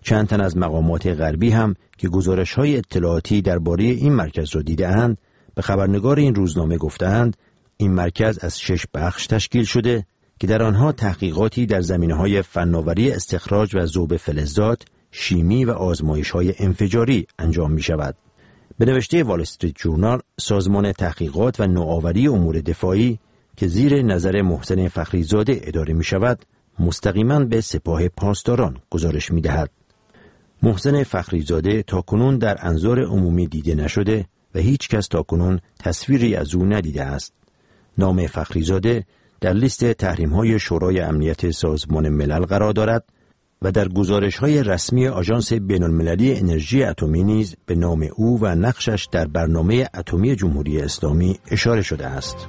چند تن از مقامات غربی هم که گزارش‌های اطلاعاتی درباره این مرکز را دیده‌اند به خبرنگار این روزنامه گفتند این مرکز از شش بخش تشکیل شده که در آنها تحقیقاتی در زمینه‌های فناوری استخراج و ذوب فلزات، شیمی و آزمایش‌های انفجاری انجام می‌شود. به نوشته وال استریت جورنال، سازمان تحقیقات و نوآوری امور دفاعی که زیر نظر محسن فخریزاده اداره می‌شود، مستقیما به سپاه پاسداران گزارش می‌دهد. محسن فخریزاده تاکنون در انظار عمومی دیده نشده و هیچ کس تاکنون تصویری از او ندیده است. نام فخریزاده در لیست تحریم‌های شورای امنیت سازمان ملل قرار دارد و در گزارش‌های رسمی آژانس بین‌المللی انرژی اتمی نیز به نام او و نقشش در برنامه اتمی جمهوری اسلامی اشاره شده است.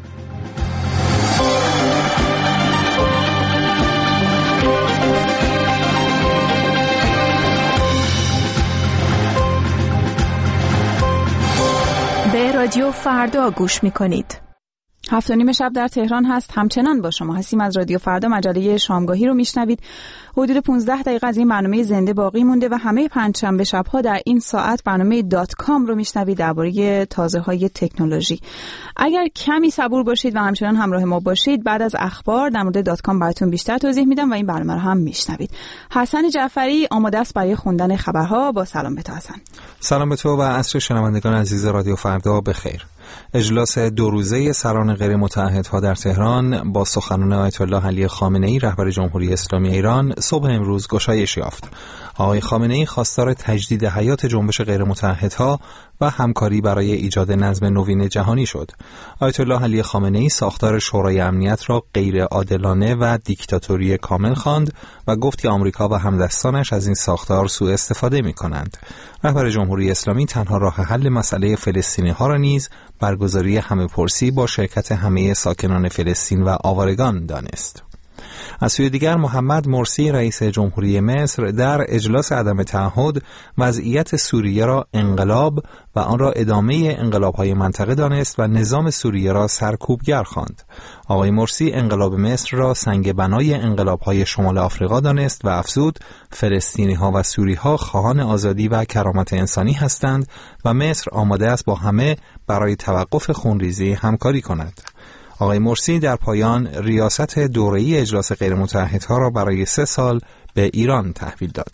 به رادیو فردا گوش می‌کنید. هفت و نیم شب در تهران هست. همچنان با شما هستیم. از رادیو فردا مجله شامگاهی رو میشنوید. حدود پانزده دقیقه از این برنامه زنده باقی مونده و همه پنجشنبه شب‌ها در این ساعت برنامه دات کام رو میشنوید درباره تازه‌های تکنولوژی. اگر کمی صبور باشید و همچنان همراه ما باشید، بعد از اخبار در مورد دات کام براتون بیشتر توضیح میدم و این برنامه رو هم میشنوید. حسن جعفری آماده است برای خوندن خبرها. با سلام به تو حسن. سلام به تو و عصر شنوندگان عزیز رادیو فردا بخیر. اجلاس دو روزه سران غیر متعهدها در تهران با سخنان آیت الله علی خامنه‌ای رهبر جمهوری اسلامی ایران صبح امروز گشایش یافت. آقای خامنه‌ای خواستار تجدید حیات جنبش غیر متعهدها و همکاری برای ایجاد نظم نوین جهانی شد. آیت الله علی خامنه‌ای ساختار شورای امنیت را غیر عادلانه و دیکتاتوری کامل خواند و گفت که آمریکا و همدستانش از این ساختار سوء استفاده می‌کنند. رهبر جمهوری اسلامی تنها راه حل مسئله فلسطینی‌ها را نیز برگزاری همه‌پرسی با شرکت همه ساکنان فلسطین و آوارگان دانست. از سوی دیگر محمد مرسی رئیس جمهوری مصر در اجلاس عدم تعهد وضعیت سوریه را انقلاب و آن را ادامه انقلاب‌های منطقه دانست و نظام سوریه را سرکوبگر خواند. آقای مرسی انقلاب مصر را سنگ بنای انقلاب‌های شمال آفریقا دانست و افزود فلسطینی‌ها و سوری‌ها خواهان آزادی و کرامت انسانی هستند و مصر آماده است با همه برای توقف خونریزی همکاری کند. آقای مرسی در پایان ریاست دوره‌ای اجلاس غیر متعهدها را برای سه سال به ایران تحویل داد.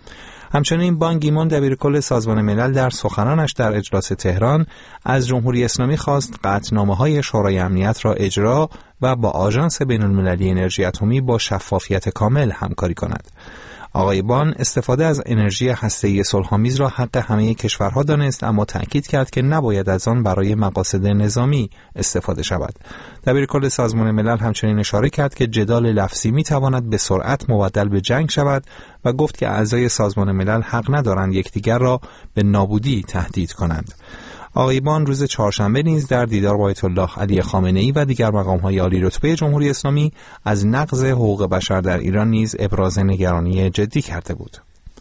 همچنین بان کی مون دبیرکل سازمان ملل در سخنانش در اجلاس تهران از جمهوری اسلامی خواست قطعنامه‌های شورای امنیت را اجرا و با آژانس بین‌المللی انرژی اتمی با شفافیت کامل همکاری کند. آقای بان استفاده از انرژی هسته‌ای صلح‌آمیز را حق همه کشورها دانست، اما تأکید کرد که نباید از آن برای مقاصد نظامی استفاده شود. دبیرکل سازمان ملل همچنین اشاره کرد که جدال لفظی می‌تواند به سرعت مبدل به جنگ شود و گفت که اعضای سازمان ملل حق ندارند یکدیگر را به نابودی تهدید کنند. آقای بان روز چهارشنبه نیز در دیدار با آیت الله علی خامنه‌ای و دیگر مقام‌های عالی رتبه جمهوری اسلامی از نقض حقوق بشر در ایران نیز ابراز نگرانی جدی کرده بود.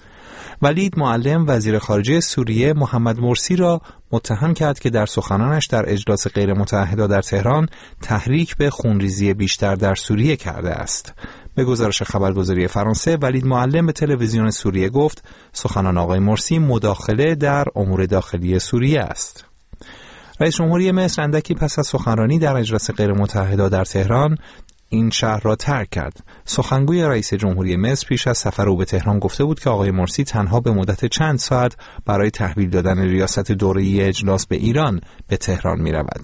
ولید معلم وزیر خارجه سوریه محمد مرسی را متهم کرد که در سخنانش در اجلاس غیر متعهدها در تهران تحریک به خونریزی بیشتر در سوریه کرده است. به گزارش خبرگزاری فرانسه، ولید معلم به تلویزیون سوریه گفت سخنان آقای مرسی مداخله در امور داخلی سوریه است. رئیس جمهوری مصر اندکی پس از سخنرانی در اجلاس غیر متعهدها در تهران این شهر را ترک کرد. سخنگوی رئیس جمهوری مصر پیش از سفر او به تهران گفته بود که آقای مرسی تنها به مدت چند ساعت برای تحویل دادن ریاست دوره‌ای اجلاس به ایران به تهران می رود.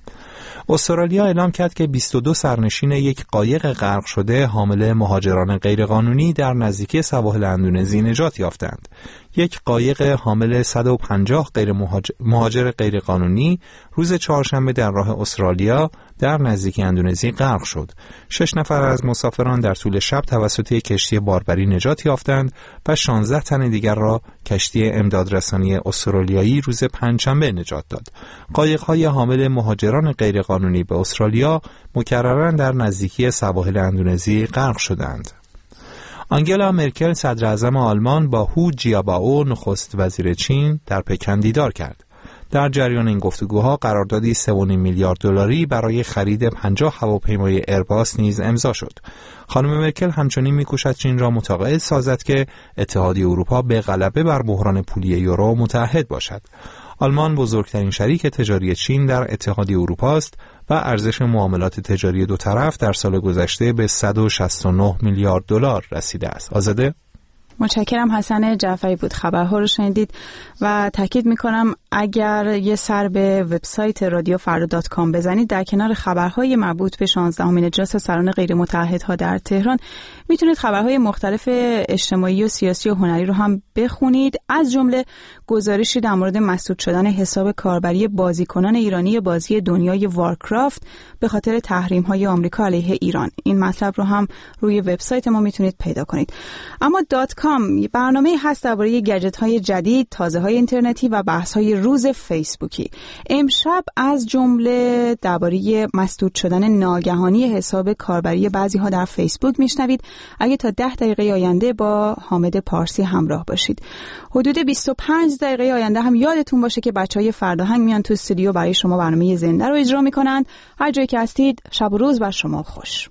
استرالیا اعلام کرد که بیست و دو سرنشین یک قایق غرق شده حامل مهاجران غیرقانونی در نزدیکی سواحل اندونزی نجات یافتند. یک قایق حامل صد و پنجاه غیر مهاجر, مهاجر غیرقانونی روز چهارشنبه در راه استرالیا در نزدیکی اندونزی غرق شد. شش نفر از مسافران در طول شب توسط یک کشتی باربری نجات یافتند و شانزده تن دیگر را کشتی امدادرسانی استرالیایی روز پنجشنبه نجات داد. قایق‌های حامل مهاجران غیرقانونی به استرالیا مکرراً در نزدیکی سواحل اندونزی غرق شدند. آنگلا مرکل صدر اعظم آلمان با هو جیابائو نخست وزیر چین در پکن دیدار کرد. در جریان این گفتگوها قراردادی سه و نیم میلیارد دلاری برای خرید پنجاه هواپیمای ایرباس نیز امضا شد. خانم مرکل همچنین می‌کوشد چین را متقاعد سازد که اتحادیه اروپا به غلبه بر بحران پولی یورو متحد باشد. آلمان بزرگترین شریک تجاری چین در اتحادیه اروپا است و ارزش معاملات تجاری دو طرف در سال گذشته به صد و شصت و نه میلیارد دلار رسیده است. آزاده؟ متشکرم. حسن جعفری بود. خبرها رو شنیدید و تاکید میکنم اگر یه سر به وبسایت رادیو فردا دات کام بزنید در کنار خبرهای مربوط به شانزدهمین اجلاس سران غیر متحدها در تهران میتونید خبرهای مختلف اجتماعی و سیاسی و هنری رو هم بخونید، از جمله گزارشی در مورد مسدود شدن حساب کاربری بازیکنان ایرانی بازی دنیای وارکرافت به خاطر تحریم‌های آمریکا علیه ایران. این مطلب رو هم روی وبسایت ما میتونید پیدا کنید. اما دات کام برنامه‌ای هست درباره گجت‌های جدید، تازه‌های اینترنتی و بحث‌های روز فیسبوکی. امشب از جمله درباره مسدود شدن ناگهانی حساب کاربری بعضی‌ها در فیسبوک میشنوید. اگه تا ده دقیقه آینده با حامد پارسی همراه باشید. حدود بیست و پنج دقیقه آینده هم یادتون باشه که بچهای فرداهنگ میان تو استودیو برای شما برنامه زنده رو اجرا میکنن. هر جایی که هستید شب و روز بر شما خوش.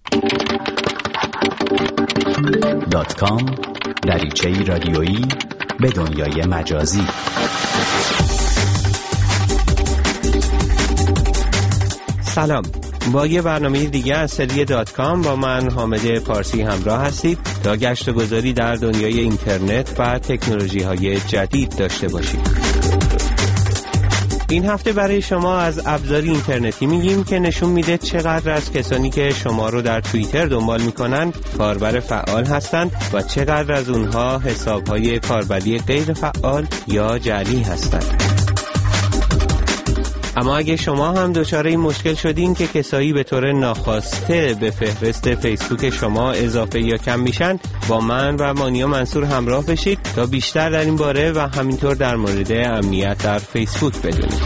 دات کام دریچه‌ای رادیویی به دنیای مجازی. سلام، با یه برنامه دیگه از سری دات کام با من حامد پارسی همراه هستید تا گشت و گذاری در دنیای اینترنت و تکنولوژی های جدید داشته باشید. این هفته برای شما از ابزاری اینترنتی میگیم که نشون میده چقدر از کسانی که شما رو در توییتر دنبال میکنن کاربر فعال هستند و چقدر از اونها حسابهای کاربری غیر فعال یا جعلی هستند. اما اگه شما هم دچار این مشکل شدین که کسایی به طور ناخواسته به فهرست فیسبوک شما اضافه یا کم میشن، با من و مانیا منصور همراه بشید تا بیشتر در این باره و همینطور در مورد امنیت در فیسبوک بدونید.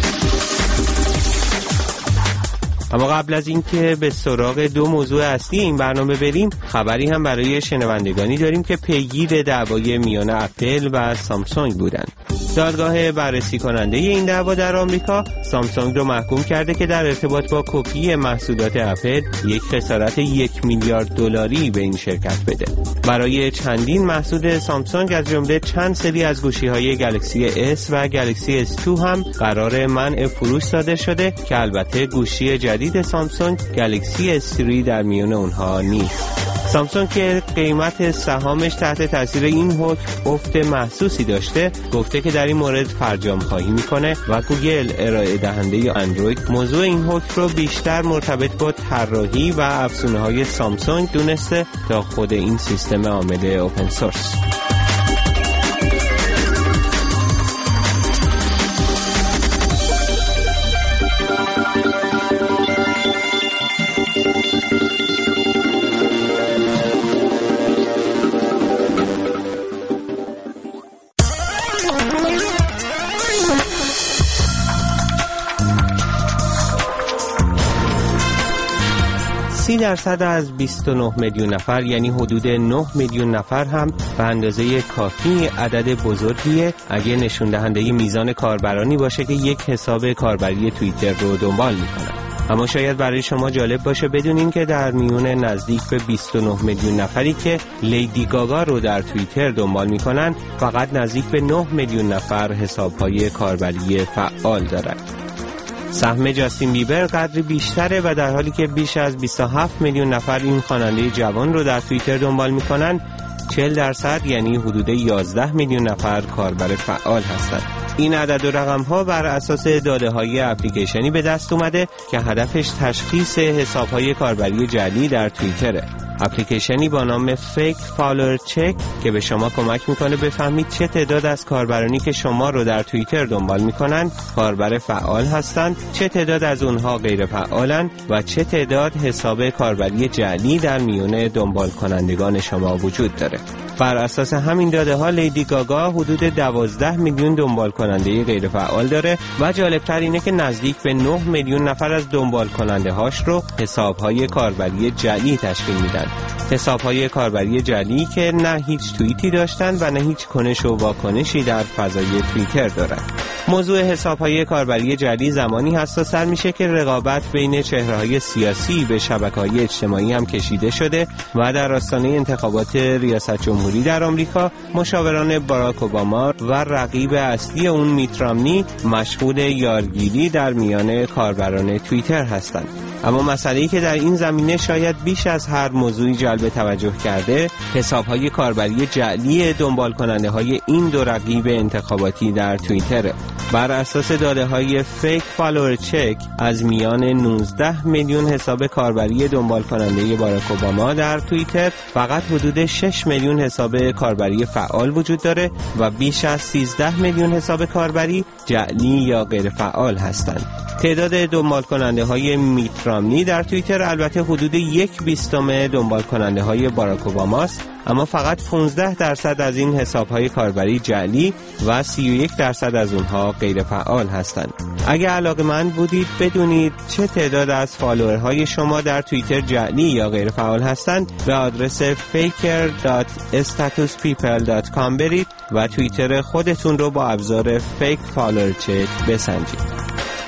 اما قبل از اینکه به سراغ دو موضوع اصلی این برنامه بریم، خبری هم برای شنوندگانی داریم که پیگیر دعوای میان اپل و سامسونگ بودند. دادگاه بررسی کننده این دعوا در آمریکا سامسونگ رو محکوم کرده که در ارتباط با کپی محصولات اپل یک خسارت یک میلیارد دلاری به این شرکت بده. برای چندین محصول سامسونگ از جمله چند سری از گوشی‌های گلکسی اس و گلکسی اس دو هم قرار منع فروش صادر شده که البته گوشی جدید سامسونگ گلکسی اس سه در میان اونها نیست. سامسونگ که قیمت سهامش تحت تاثیر این حکم افت محسوسی داشته، گفته که در این مورد فرجام خواهی میکنه و گوگل ارائه دهنده اندروید موضوع این حکم رو بیشتر مرتبط با طراحی و افزونه‌های سامسونگ دونسته تا خود این سیستم عامل اوپن سورس. سی درصد از بیست و نه میلیون نفر یعنی حدود نه میلیون نفر هم به اندازه کافی عدد بزرگیه اگه نشون دهنده میزان کاربرانی باشه که یک حساب کاربری توییتر رو دنبال میکنن. اما شاید برای شما جالب باشه بدونین که در میون نزدیک به بیست و نه میلیون نفری که لیدی گاگا رو در توییتر دنبال میکنن فقط نزدیک به نه میلیون نفر حسابهای کاربری فعال دارن. سهم جاستین بیبر قدری بیشتره و در حالی که بیش از بیست و هفت میلیون نفر این خواننده جوان رو در توییتر دنبال میکنن، چهل درصد یعنی حدود یازده میلیون نفر کاربر فعال هستند. این عدد و رقم ها بر اساس داده های اپلیکیشنی به دست اومده که هدفش تشخیص حساب های کاربری جعلی در توییتره. اپلیکیشنی با نام فیک فالوور چک که به شما کمک میکنه بفهمید چه تعداد از کاربرانی که شما رو در توییتر دنبال میکنن کاربر فعال هستند، چه تعداد از اونها غیر فعالن و چه تعداد حساب کاربری جعلی در میون دنبال کنندگان شما وجود داره. بر اساس همین داده ها لیدی گاگا حدود دوازده میلیون دنبال کننده غیر فعال داره و جالبتر اینه که نزدیک به نه میلیون نفر از دنبال کننده هاش رو حساب‌های کاربری جعلی تشکیل میدن. حساب‌های کاربری جعلی که نه هیچ توییتی داشتن و نه هیچ کنش و واکنشی در فضای توییتر دارن. موضوع حساب‌های کاربری جعلی زمانی حساس‌تر میشه که رقابت بین چهره‌های سیاسی به شبکه‌های اجتماعی هم کشیده شده و در آستانه انتخابات ریاست جمهوری در آمریکا مشاوران باراک اوباما و رقیب اصلی اون میت رامنی مشغول یارگیری در میان کاربران توییتر هستند. اما مسئله‌ای که در این زمینه شاید بیش از هر موضوعی جلب توجه کرده، حساب‌های کاربری جعلی دنبال کننده های این دو رقیب انتخاباتی در توییتر. بر اساس داده‌های فیک فالوور چک از میان نوزده میلیون حساب کاربری دنبال کننده باراک اوباما در توییتر فقط حدود شش میلیون حساب کاربری فعال وجود داره و بیش از سیزده میلیون حساب کاربری جعلی یا غیر فعال هستند. تعداد دنبال کننده های میت رامنی در توییتر البته حدود یک بیستم دنبال کننده های باراک اوباماست، اما فقط پانزده درصد از این حساب‌های کاربری جعلی و سی و یک درصد از اونها غیر فعال هستند. اگه علاقه‌مند بودید بدونید چه تعداد از فالوورهای شما در توییتر جعلی یا غیر فعال هستند، به آدرس faker dot status people dot com برید و توییتر خودتون رو با ابزار fake follower check بسنجید.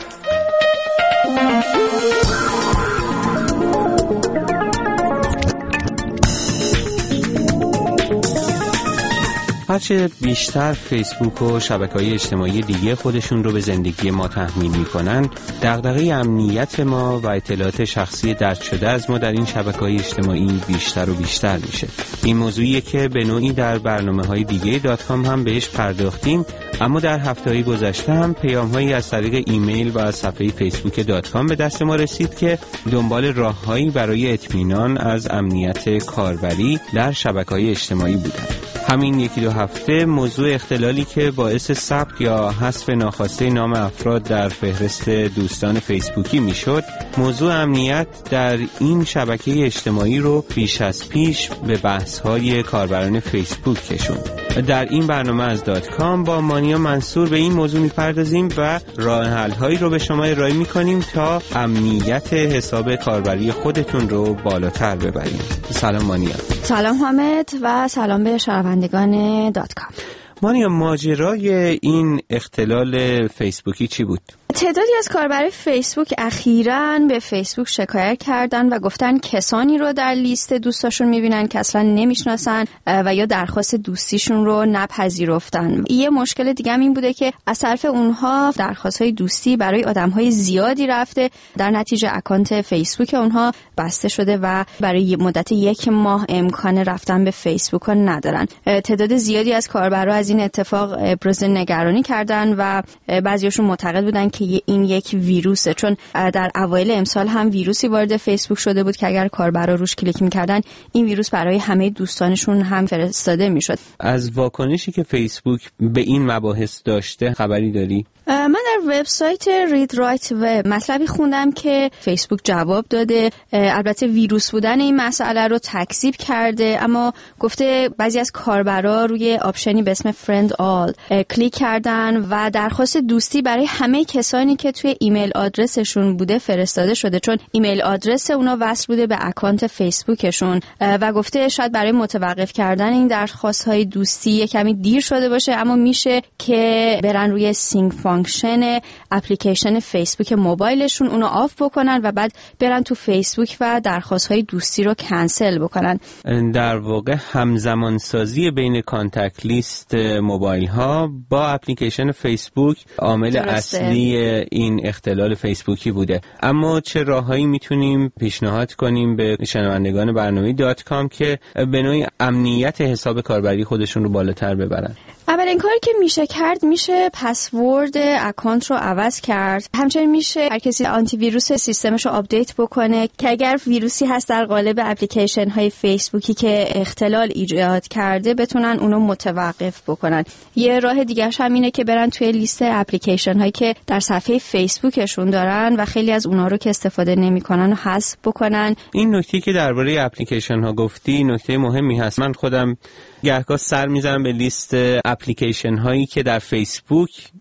هرچه بیشتر فیسبوک و شبکه‌های اجتماعی دیگه خودشون رو به زندگی ما تحمیل می‌کنن، دغدغه امنیت ما و اطلاعات شخصی درج شده از ما در این شبکه‌های اجتماعی بیشتر و بیشتر میشه. این موضوعیه که به نوعی در برنامه‌های دیگه دات کام هم بهش پرداختیم، اما در هفته‌های گذشته هم پیام‌هایی از طریق ایمیل و صفحه فیسبوک دات کام به دست ما رسید که دنبال راه‌هایی برای اطمینان از امنیت کاربری در شبکه‌های اجتماعی بودند. همین یکی دو هفته موضوع اختلالی که باعث ثبت یا حذف ناخواسته نام افراد در فهرست دوستان فیسبوکی میشد، موضوع امنیت در این شبکه اجتماعی رو بیش از پیش به بحث‌های کاربران فیسبوک کشوند. در این برنامه از دات کام با مانیا منصور به این موضوع میپردازیم و راه حل‌هایی رو به شما ارائه می‌کنیم تا امنیت حساب کاربری خودتون رو بالاتر ببریم. سلام مانیا. سلام حامد و سلام به شنوندگان دات کام. مانیا، ماجرای این اختلال فیسبوکی چی بود؟ تعدادی از کاربران فیسبوک اخیراً به فیسبوک شکایت کردن و گفتن کسانی رو در لیست دوستاشون میبینن که اصلا نمیشناسن و یا درخواست دوستیشون رو نپذیرفتن. یه مشکل دیگه هم این بوده که از طرف اونها درخواست‌های دوستی برای آدم‌های زیادی رفته، در نتیجه اکانت فیسبوک اونها بسته شده و برای مدت یک ماه امکان رفتن به فیسبوک رو ندارن. تعداد زیادی از کاربران از این اتفاق ابراز نگرانی کردن و بعضیاشون معتقد بودن که این یک ویروسه، چون در اوایل امسال هم ویروسی وارد فیسبوک شده بود که اگر کاربرا روش کلیک می‌کردن این ویروس برای همه دوستانشون هم فرستاده می‌شد. از واکنشی که فیسبوک به این مباحث داشته خبری داری؟ من در وبسایت رید رایت وب مطلبی خوندم که فیسبوک جواب داده، البته ویروس بودن این مسئله رو تکذیب کرده، اما گفته بعضی از کاربرا روی آپشنی به اسم فرند آل کلیک کردن و درخواست دوستی برای همه کسانی که توی ایمیل آدرسشون بوده فرستاده شده، چون ایمیل آدرس اونا وصل بوده به اکانت فیسبوکشون و گفته شاید برای متوقف کردن این درخواست‌های دوستی کمی دیر شده باشه، اما میشه که برن روی سینک فانکشن اپلیکیشن فیسبوک موبایلشون اونو آف بکنن و بعد برن تو فیسبوک و درخواست‌های دوستی رو کنسل بکنن. در واقع همزمان سازی بین کانتکت لیست موبایل ها با اپلیکیشن فیسبوک عامل درسته. اصلی این اختلال فیسبوکی بوده. اما چه راههایی میتونیم پیشنهاد کنیم به شنوندگان برنامه دات کام که به نوعی امنیت حساب کاربری خودشون رو بالاتر ببرن؟ اولین کاری که میشه کرد میشه پسورد اکانت رو عوض کرد. همچنین میشه هر کسی آنتی ویروس سیستمش رو آپدیت بکنه که اگر ویروسی هست در قالب اپلیکیشن های فیسبوکی که اختلال ایجاد کرده بتونن اونو متوقف بکنن. یه راه دیگه‌ش هم اینه که برن توی لیست اپلیکیشن هایی که در صفحه فیسبوکشون دارن و خیلی از اونها رو که استفاده نمی‌کنن رو حذف بکنن. این نکته که درباره اپلیکیشن ها گفتی نکته مهمی هست. من خودم گهگاه سر میزنم به لیست اپلیکیشن هایی که در فیسبوک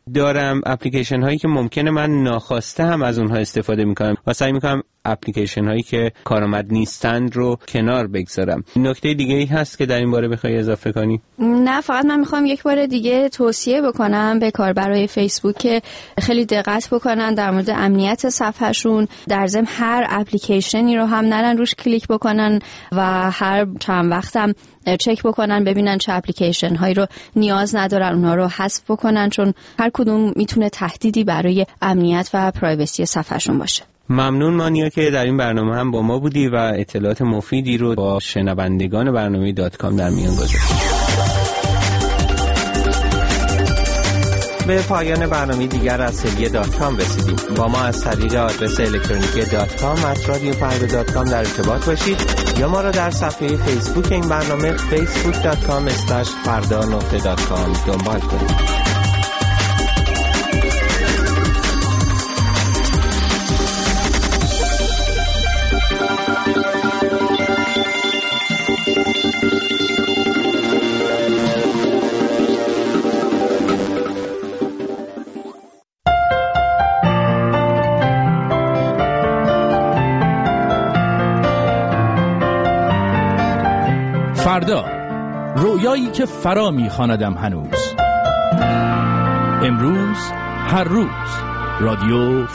دارم اپلیکیشن هایی که ممکنه من ناخواسته هم از اونها استفاده میکنم و سعی میکنم اپلیکیشن هایی که کارآمد نیستند رو کنار بگذارم. نکته دیگه ای هست که در این باره بخوای اضافه کنی؟ نه، فقط من میخوام یک بار دیگه توصیه بکنم به کاربرای فیسبوک که خیلی دقت بکنن در مورد امنیت صفحهشون. در ضمن هر اپلیکیشنی رو هم نرن روش کلیک بکنن و هر چند وقت هم چک بکنن ببینن چه اپلیکیشن هایی رو نیاز ندارن اونها رو حذف بکنن، چون هر کدوم میتونه تهدیدی برای امنیت و پرایوسی صفحهشون باشه. ممنون مانیا که در این برنامه هم با ما بودی و اطلاعات مفیدی رو با شنوندگان برنامه دات کام در میان گذاشتی. به پایان برنامه دیگر از سری دات کام رسیدیم. با ما از طریق آدرس الکترونیکی دات کام ات رادیو فردا دات کام در ارتباط باشید یا ما را در صفحه فیسبوک این برنامه فیسبوک دات کام اسلش فردا نقطه دات کام دنبال کنید. فردا، رویایی که فرا می‌خواندم هنوز. امروز، هر روز، رادیو